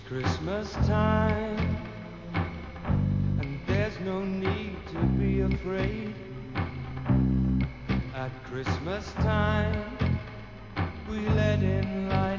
Christmas time, and there's no need to be afraid. At Christmas time, we let in light.